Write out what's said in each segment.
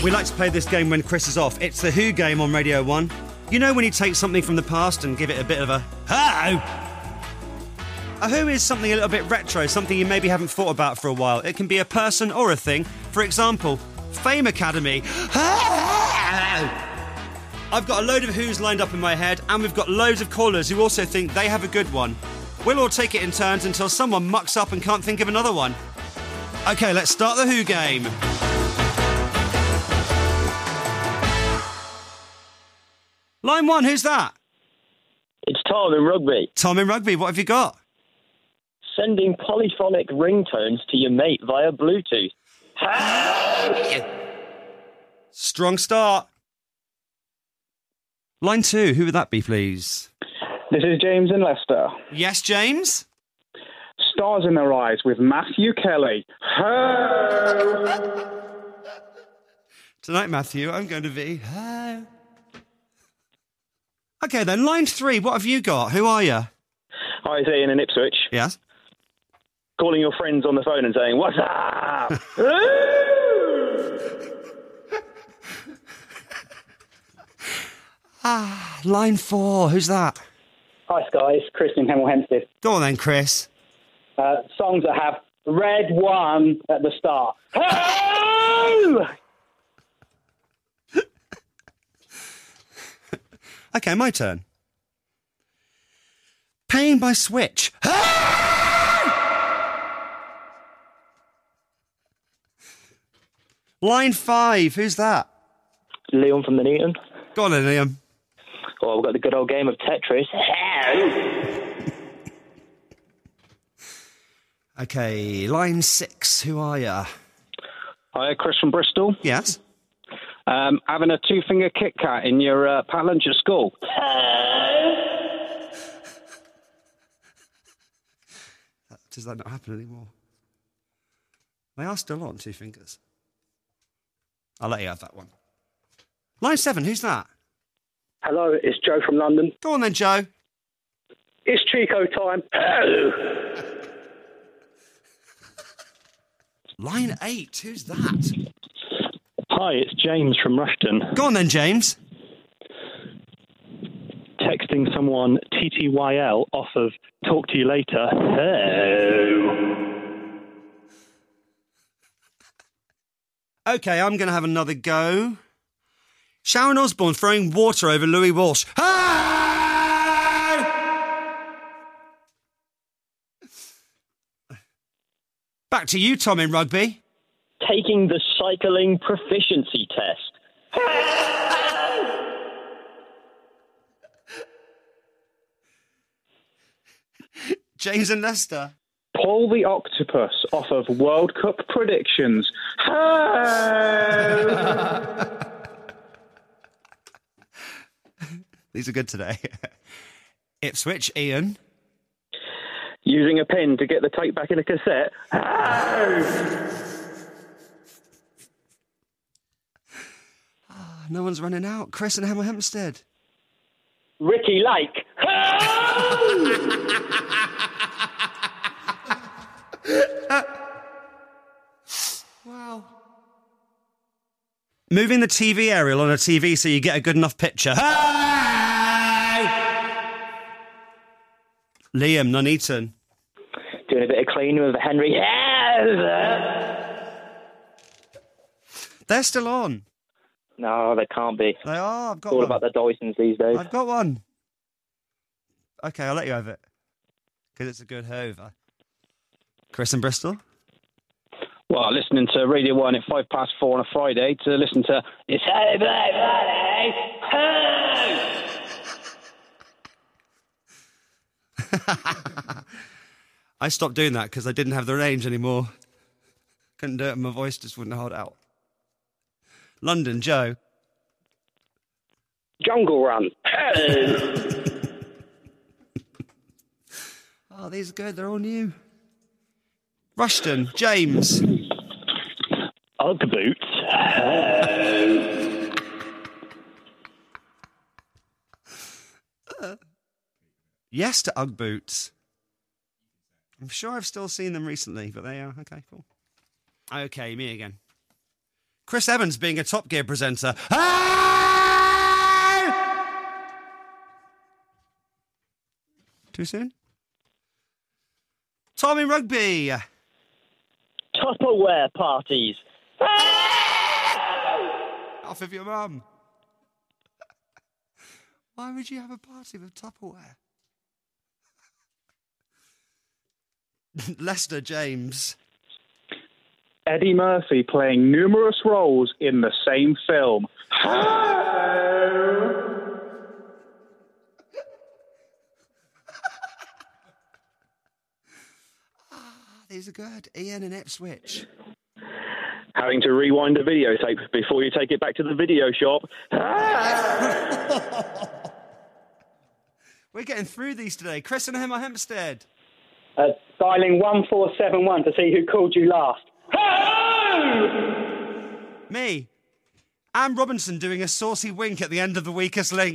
We like to play this game when Chris is off. It's the Who game on Radio 1. You know when you take something from the past and give it a bit of a Who? A Who is something a little bit retro, something you maybe haven't thought about for a while. It can be a person or a thing. For example, Fame Academy. I've got a load of Who's lined up in my head, and we've got loads of callers who also think they have a good one. We'll all take it in turns until someone mucks up and can't think of another one. OK, let's start the Who game. Line 1, who's that? It's Tom in Rugby. Tom in Rugby, what have you got? Sending polyphonic ringtones to your mate via Bluetooth. Strong start. Line 2, who would that be, please? This is James in Leicester. Yes, James? Stars in Their Eyes with Matthew Kelly. Ho! Tonight, Matthew, I'm going to be... Ho. OK, then, line 3, what have you got? Who are you? Hi, it's Ian in Ipswich. Yes? Calling your friends on the phone and saying, "What's up?" Line 4, who's that? Hi, Sky. It's Chris in Hemel Hempstead. Go on then, Chris. Songs that have red one at the start. Ho! OK, my turn. Pain by Switch. Line 5, who's that? Leon from the Newton. Go on then, Liam. Oh, we've got the good old game of Tetris. OK, line 6, who are you? Hi, Chris from Bristol. Yes? Having a two-finger Kit Kat in your packed lunch at school. Does that not happen anymore? They are still on, two fingers. I'll let you have that one. Line 7, who's that? Hello, it's Joe from London. Go on then, Joe. It's Chico time. Line 8, who's that? Hi, it's James from Rushton. Go on then, James. Texting someone TTYL off of talk to you later. Oh. OK, I'm going to have another go. Sharon Osbourne throwing water over Louis Walsh. Back to you, Tom, in Rugby. Taking the cycling proficiency test. James and Leicester. Paul the Octopus off of World Cup predictions. Ho! These are good today. Ipswich, Ian. Using a pen to get the tape back in a cassette. No one's running out. Chris and Hemel Hempstead. Ricky Lake. Wow. Moving the TV aerial on a TV so you get a good enough picture. Liam, Nuneaton. Doing a bit of cleaning with Henry. They're still on. No, they can't be. They are. I've got All one. about the Dysons these days. I've got one. OK, I'll let you have it. Because it's a good hover. Chris in Bristol? Well, listening to Radio 1 at 4:05 on a Friday to listen to It's Hey Black Friday. I stopped doing that because I didn't have the range anymore. Couldn't do it and my voice just wouldn't hold out. London, Joe. Jungle Run. Oh, these are good. They're all new. Rushton, James. Ugg boots. Yes to Ugg boots. I'm sure I've still seen them recently, but they are. Okay, cool. Okay, me again. Chris Evans being a Top Gear presenter. Ah! Too soon? Tom in Rugby. Tupperware parties. Off of your mum. Why would you have a party with Tupperware? Lester James. Eddie Murphy playing numerous roles in the same film. These are good. Ian in Ipswich. Having to rewind a videotape before you take it back to the video shop. We're getting through these today. Chris and Emma Hempstead. Dialing 1471 to see who called you last. Me. Anne Robinson doing a saucy wink at the end of the weakest link.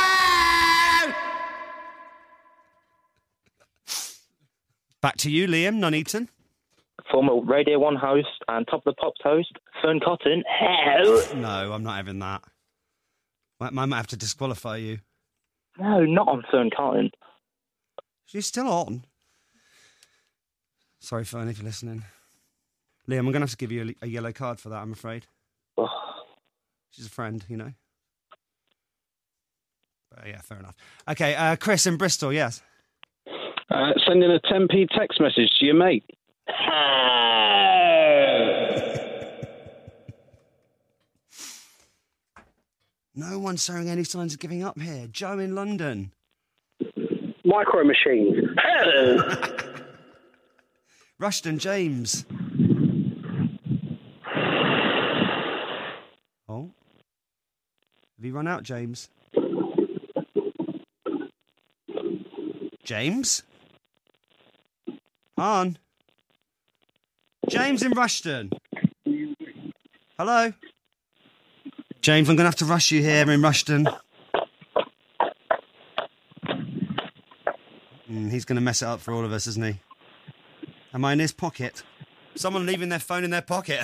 Back to you, Liam Nuneaton. Former Radio 1 host and Top of the Pops host, Fern Cotton. Hell. No, I'm not having that. I might have to disqualify you. No, not on Fern Cotton. She's still on. Sorry, Fern, if you're listening. Liam, I'm going to have to give you a yellow card for that, I'm afraid. Oh. She's a friend, you know. But yeah, fair enough. Okay, Chris in Bristol, yes. Sending a 10p text message to your mate. No one's showing any signs of giving up here. Joe in London. Micro Machines. Rushton James. Oh. Have you run out, James? James? On. James in Rushton. Hello? James, I'm going to have to rush you here in Rushton. He's going to mess it up for all of us, isn't he? Am I in his pocket? Someone leaving their phone in their pocket.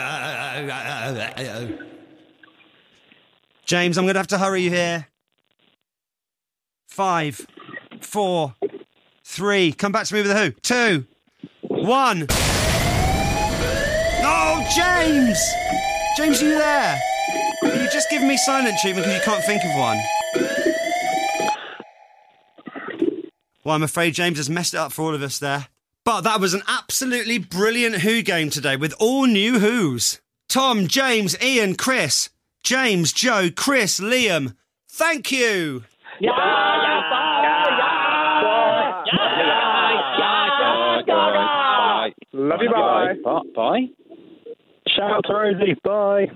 James, I'm going to have to hurry you here. 5, 4, 3. Come back to me with a who. 2, 1. Oh, James! James, are you there? Are you just giving me silent treatment because you can't think of one? Well, I'm afraid James has messed it up for all of us there. But that was an absolutely brilliant Who game today with all new Who's. Tom, James, Ian, Chris. James, Joe, Chris, Liam. Thank you! Love you, bye. Bye. Shout out to Rosie. Bye.